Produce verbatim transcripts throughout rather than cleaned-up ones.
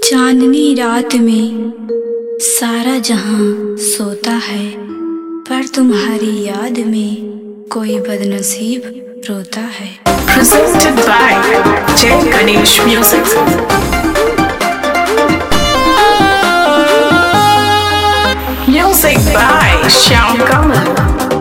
चांदनी रात में सारा जहां सोता है, पर तुम्हारी याद में कोई बदनसीब रोता है। Presented by Jay Ganesh Music. Music by Shyam Kamal.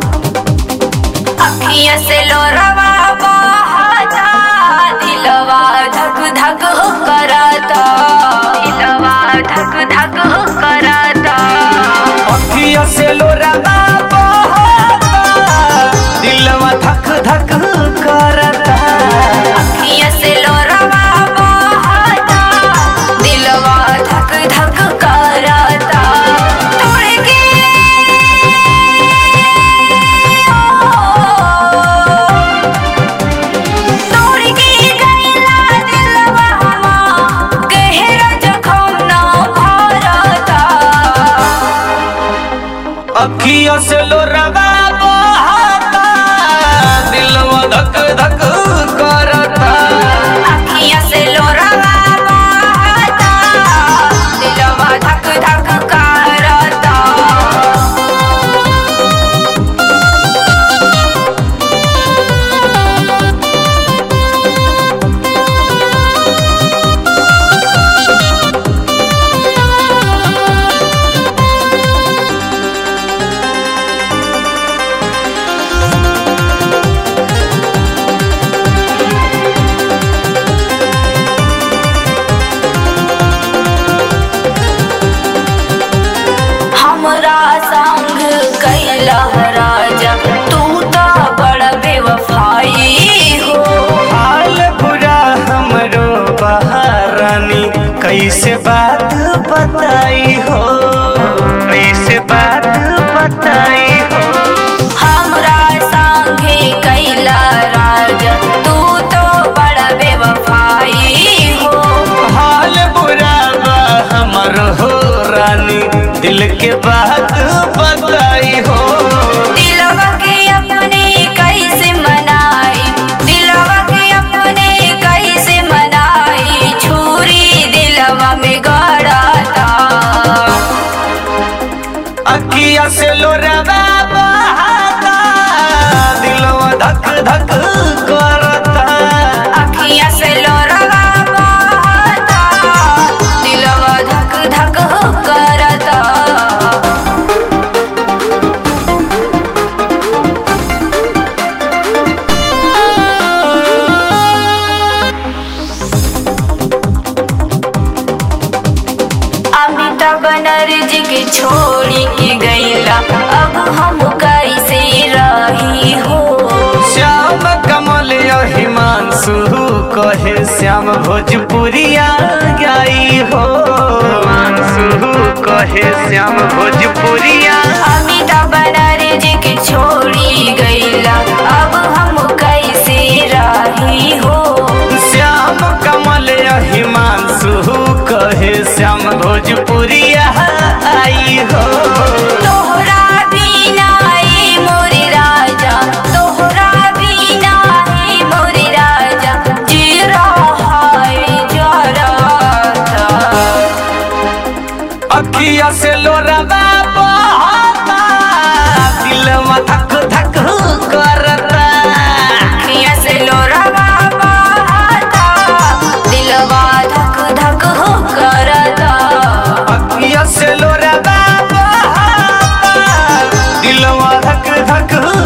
अखियाँ से लोरवा बहाता, दिलवा धक धक कराता, दिलवा धक धक कराता। अखियाँ से लोरवा बहाता, दिलवा धक धक कराता। अखियाँ से लोरवा बहाता, दिलवा धक धक कराता। तोड़ के तोड़ के गइला दिलवा गहरा जख्म ना भरता। अखियाँ से लोरवा बहाता, दिलवा धक धक कराता। अखियाँ से लोरवा बहाता, दिलवा धक धक कराता। हमरा संग कैला राजा, तू तो बड़ा बेवफाई हो। हाल बुरा हमरो बहारानी, कैसे बात बताई हो, कैसे बात बताई हो। हमरा संगे कैला राजा, तू तो बड़ा बेवफाई हो। हाल बुरा बा हमरो हो रानी, दिल के बात बताई हो। दिलवा के अपने कैसे मनाई, दिलवा के अपने कैसे मनाई। छुरी दिलवा में गड़ाता। अखियाँ से लोरवा बहाता, दिलवा धक धक करता। अखियाँ से लोरवा बहाता, दिलवा धक धक करता। अमिताभ बनर्जी के छोड़ी के गईला, अब हम कैसे रही हो। श्याम कमल हिमांशु कहे श्याम भोजपुरिया गाई हो। हिमांशु कहे श्याम भोजपुरिया। अमिताभ बनर्जी के छोड़ी गईला, अब हम कैसे रही हो। श्याम कमल हिमांशु कहे श्याम भोजपुरिया आई हो। तोहरा बिना ए मोरे राजा, तोहरा बिना ए मोरे राजा, जी रहा है जराता। अखियाँ से लोरवा बहाता, दिलवा धक धक करता। अखियाँ से लोरवा बहाता, दिलवा धक धक करता। अखियाँ से लोरवा बहाता, दिलवा धक धक